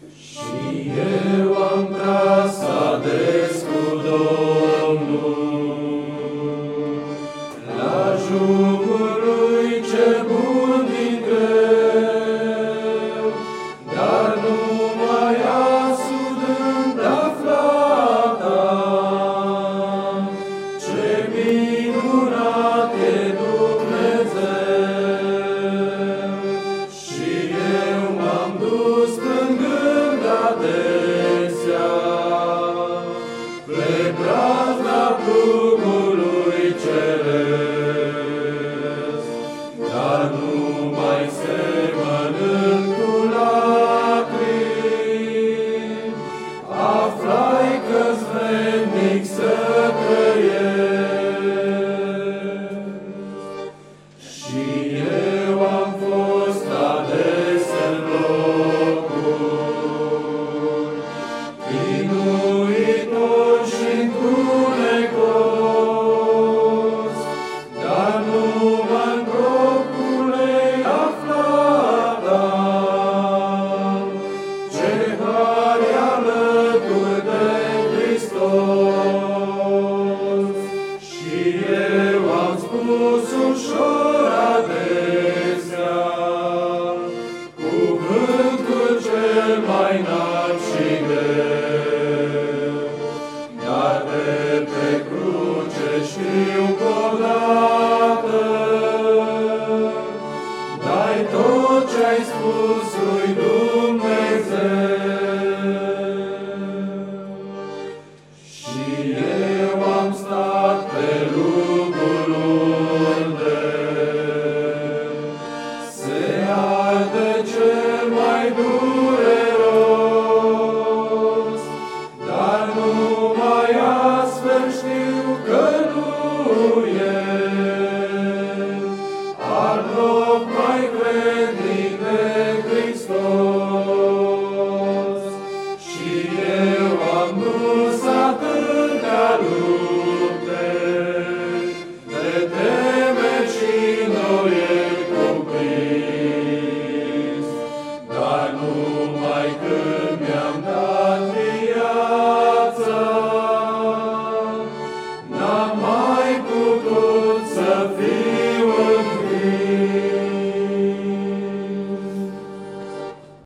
Și eu am tras ades cu Domnul, la jugul lui cel bun din greu, dar numai asudând aflata, ce minunat e Dumnezeu. Și eu m-am dus plângând adesea pe brazda plugului ceresc, dar nu mai semănând cu lacrimi, aflai că-s vrednic să trăiesc. Și eu am fost ades în locuri chinuitor și întunecos, dar numai în gropul-ei aflata, ce har e alături de Hristos. Și eu am spus ușor adesea cuvântul cel mai înalt și greu.